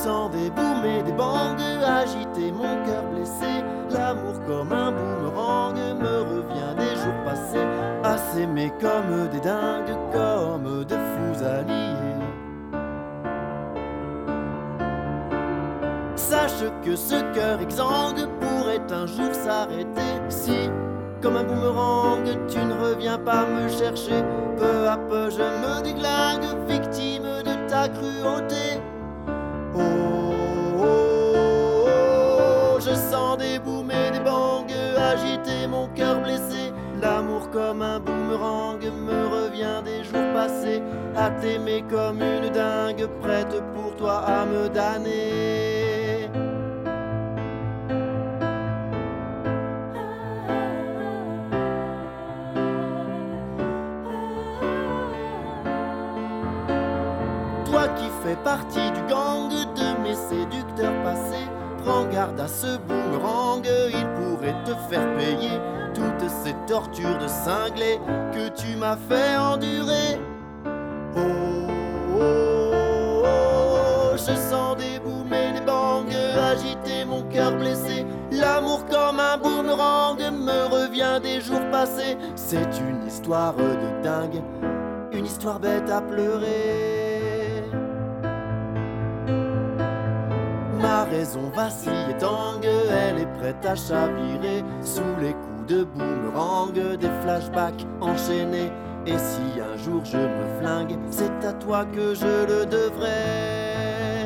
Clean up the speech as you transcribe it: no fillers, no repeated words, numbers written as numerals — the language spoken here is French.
sens des booms et des bangs agiter mon cœur blessé. L'amour comme un boomerang me revient des jours passés, à s'aimer comme des dingues, comme de fous alliés. Sache que ce cœur exsangue pourrait un jour s'arrêter si, comme un boomerang, tu ne reviens pas me chercher. Peu à peu je me déglingue, victime de ta cruauté. Oh, oh, oh, oh, je sens des booms et des bangs agiter mon cœur blessé. L'amour comme un boomerang me revient des jours passés, à t'aimer comme une dingue, prête pour toi à me damner. Toi qui fais partie du gang de mes séducteurs passés, prends garde à ce boomerang, il pourrait te faire payer toutes ces tortures de cinglé que tu m'as fait endurer. Oh, oh, oh, oh, je sens des booms et des bangs agiter mon cœur blessé. L'amour comme un boomerang me revient des jours passés. C'est une histoire de dingue, une histoire bête à pleurer. Ma raison vacille et tangue, elle est prête à chavirer sous les coups de boomerang, des flashbacks enchaînés. Et si un jour je me flingue, c'est à toi que je le devrais.